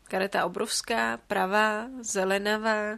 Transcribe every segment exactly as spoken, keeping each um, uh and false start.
Kareta obrovská, pravá, zelenavá,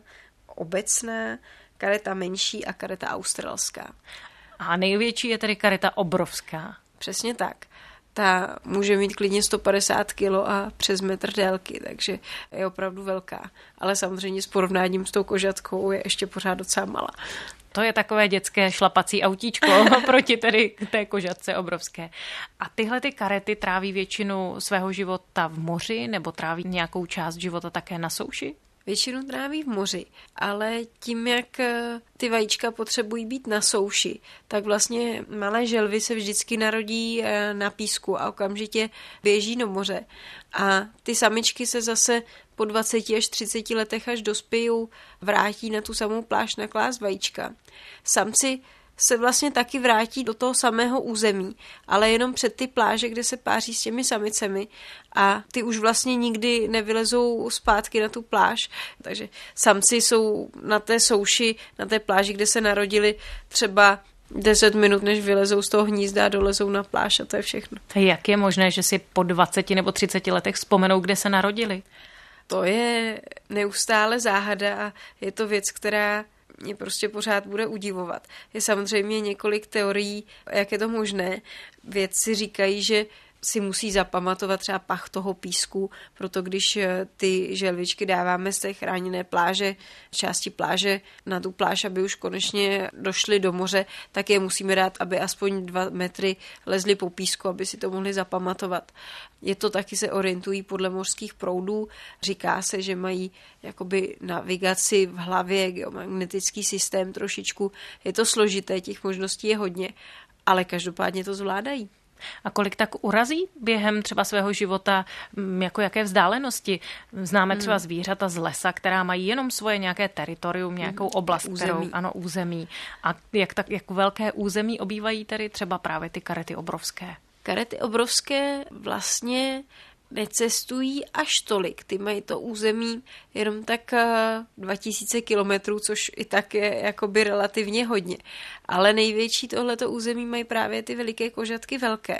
obecná, kareta menší a kareta australská. A největší je tedy kareta obrovská. Přesně tak. Ta může mít klidně sto padesát kilo a přes metr délky, takže je opravdu velká. Ale samozřejmě s porovnáním s tou kožatkou je ještě pořád docela malá. To je takové dětské šlapací autíčko proti tedy té kožatce obrovské. A tyhle ty karety tráví většinu svého života v moři nebo tráví nějakou část života také na souši? Většinu tráví v moři, ale tím, jak ty vajíčka potřebují být na souši, tak vlastně malé želvy se vždycky narodí na písku a okamžitě běží do moře. A ty samičky se zase po dvaceti až třiceti letech, až dospějou, vrátí na tu samou pláž naklást vajíčka. Samci se vlastně taky vrátí do toho samého území, ale jenom před ty pláže, kde se páří s těmi samicemi a ty už vlastně nikdy nevylezou zpátky na tu pláž. Takže samci jsou na té souši, na té pláži, kde se narodili třeba deset minut, než vylezou z toho hnízda a dolezou na pláž a to je všechno. Jak je možné, že si po dvaceti nebo třiceti letech vzpomenou, kde se narodili? To je neustále záhada a je to věc, která mě prostě pořád bude udivovat. Je samozřejmě několik teorií, jak je to možné. Vědci říkají, že si musí zapamatovat třeba pach toho písku, proto když ty želvičky dáváme z té chráněné pláže, části pláže na tu pláž, aby už konečně došly do moře, tak je musíme dát, aby aspoň dva metry lezly po písku, aby si to mohli zapamatovat. Je to taky se orientují podle mořských proudů. Říká se, že mají jakoby navigaci v hlavě, geomagnetický systém trošičku. Je to složité, těch možností je hodně, ale každopádně to zvládají. A kolik tak urazí během třeba svého života, jako jaké vzdálenosti? Známe třeba zvířata z lesa, která mají jenom svoje nějaké teritorium, nějakou oblast, území. kterou, ano, území. A jak, tak, jak velké území obývají tedy třeba právě ty karety obrovské? Karety obrovské vlastně necestují až tolik. Ty mají to území jenom tak dva tisíce kilometrů, což i tak je jakoby relativně hodně. Ale největší tohleto území mají právě ty veliké kožatky velké.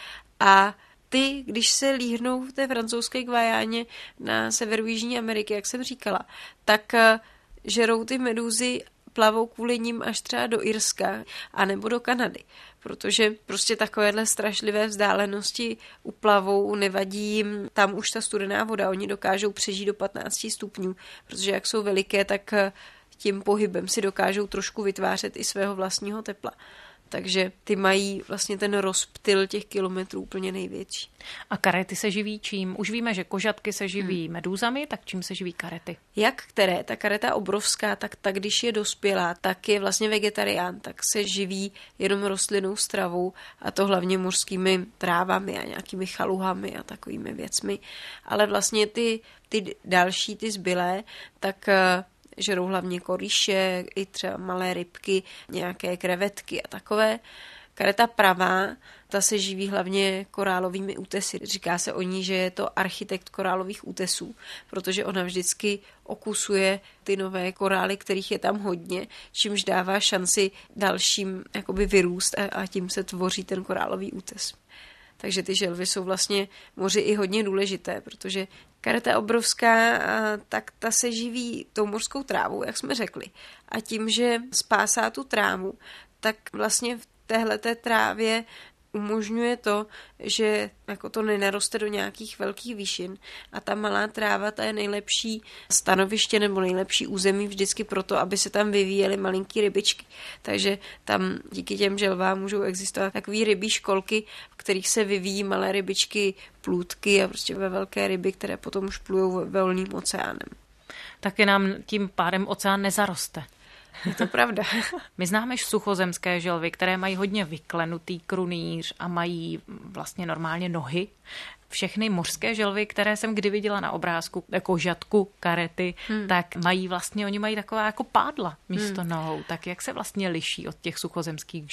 A ty, když se líhnou v té francouzské Guajáně na severu Jižní Ameriky, jak jsem říkala, tak žerou ty medúzy, plavou kvůli nim až třeba do Irska anebo do Kanady, protože prostě takovéhle strašlivé vzdálenosti uplavou, nevadí jim tam už ta studená voda, oni dokážou přežít do patnácti stupňů, protože jak jsou veliké, tak tím pohybem si dokážou trošku vytvářet i svého vlastního tepla. Takže ty mají vlastně ten rozptyl těch kilometrů úplně největší. A karety se živí čím? Už víme, že kožatky se živí hmm. medúzami, tak čím se živí karety? Jak které? Ta kareta obrovská, tak ta, když je dospělá, tak je vlastně vegetarián, tak se živí jenom rostlinnou stravou a to hlavně mořskými trávami a nějakými chaluhami a takovými věcmi. Ale vlastně ty, ty další, ty zbylé, tak žerou hlavně korýše, i třeba malé rybky, nějaké krevetky a takové. Kareta pravá, ta se živí hlavně korálovými útesy. Říká se o ní, že je to architekt korálových útesů, protože ona vždycky okusuje ty nové korály, kterých je tam hodně, čímž dává šanci dalším jakoby vyrůst a, a tím se tvoří ten korálový útes. Takže ty želvy jsou vlastně moři i hodně důležité, protože kareta obrovská, tak ta se živí tou mořskou trávou, jak jsme řekli. A tím, že spásá tu trávu, tak vlastně v téhleté trávě umožňuje to, že jako to nenaroste do nějakých velkých výšin a ta malá tráva, ta je nejlepší stanoviště nebo nejlepší území vždycky proto, aby se tam vyvíjely malinký rybičky. Takže tam díky těm želvám můžou existovat takový rybí školky, v kterých se vyvíjí malé rybičky, plůdky a prostě ve velké ryby, které potom už plujou volným oceánem. Taky nám tím pádem oceán nezaroste. Je to pravda. My známe suchozemské želvy, které mají hodně vyklenutý krunýř a mají vlastně normálně nohy. Všechny mořské želvy, které jsem kdy viděla na obrázku, jako žatku, karety, hmm. tak mají vlastně, oni mají taková jako pádla místo hmm. nohou. Tak jak se vlastně liší od těch suchozemských želv?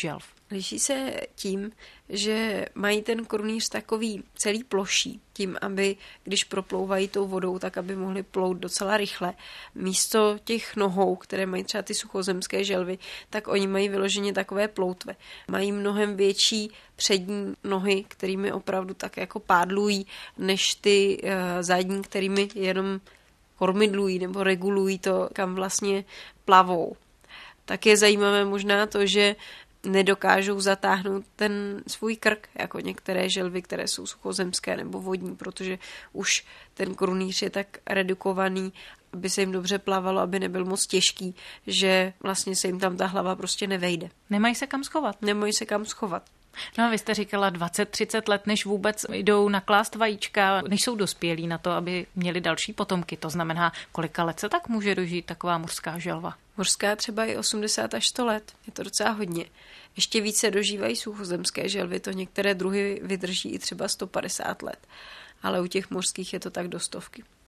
Liší se tím, že mají ten krunýř takový celý ploší, tím, aby když proplouvají tou vodou, tak aby mohli plout docela rychle. Místo těch nohou, které mají třeba ty suchozemské želvy, tak oni mají vyloženě takové ploutve. Mají mnohem větší přední nohy, kterými opravdu tak jako pádlují, než ty uh, zadní, kterými jenom kormidlují nebo regulují to, kam vlastně plavou. Tak je zajímavé možná to, že nedokážou zatáhnout ten svůj krk, jako některé želvy, které jsou suchozemské nebo vodní, protože už ten krunýř je tak redukovaný, aby se jim dobře plavalo, aby nebyl moc těžký, že vlastně se jim tam ta hlava prostě nevejde. Nemají se kam schovat. Nemají se kam schovat. No a vy jste říkala dvacet třicet let, než vůbec jdou naklást vajíčka, než jsou dospělí na to, aby měli další potomky. To znamená, kolika let se tak může dožít taková mořská želva? Mořská třeba i osmdesát až sto let. Je to docela hodně. Ještě více dožívají suchozemské želvy, to některé druhy vydrží i třeba sto padesát let. Ale u těch mořských je to tak do stovky.